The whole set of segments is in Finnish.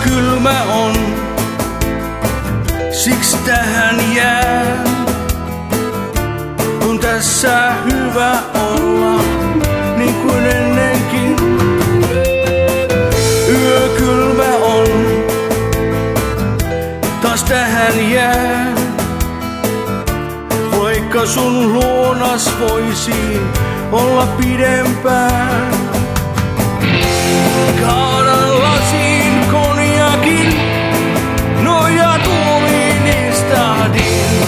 kylmä on, siksi tähän jää. Kun tässä hyvä olla, niin kuin ennenkin. Yö kylmä on, taas tähän jää. Vaikka sun luonas voisi olla pidempään. Kaadan lasiin konjakin, noja tuomiin istahdin.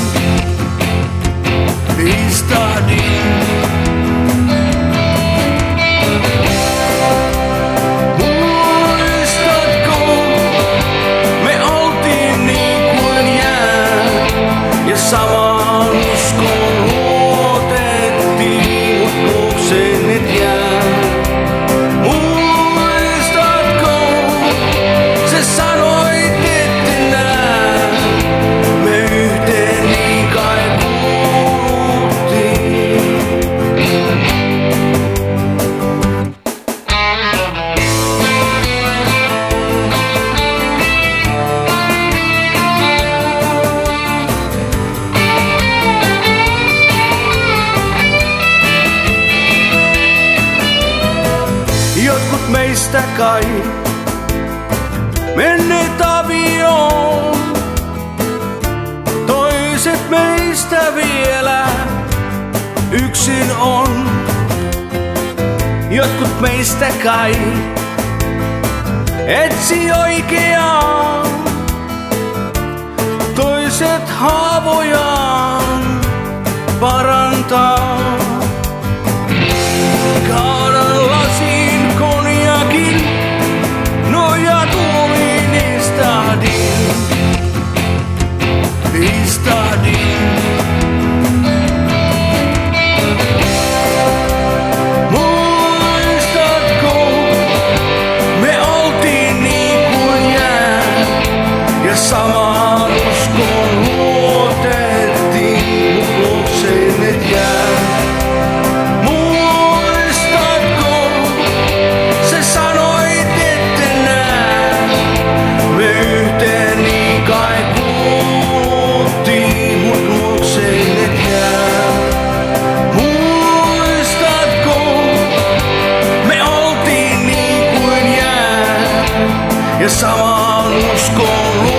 Muistatko, me oltiin niin kuin jää, ja samaan uskoon luotettiin, mut luokseen et jää. Muistatko, sä sanoit ette nää, me yhteen niin kai kuuluttiin. Jotkut meistä kai menneet avioon, toiset meistä vielä yksin on. Jotkut meistä kai etsi oikeaa, toiset haavojaan parantaa. Kaadan lasiin konjakin, noja tuomiin istahdin. Muistatko, me oltiin niin kuin jää, ja samaan uskoon luotettiin, mut luokseen et jää. Muistatko, sä sanoit ette nää, me yhteen niin kai kuuluttiin, mut luokseen et jää. Muistatko, me oltiin niin kuin jää, ja samaan uskoon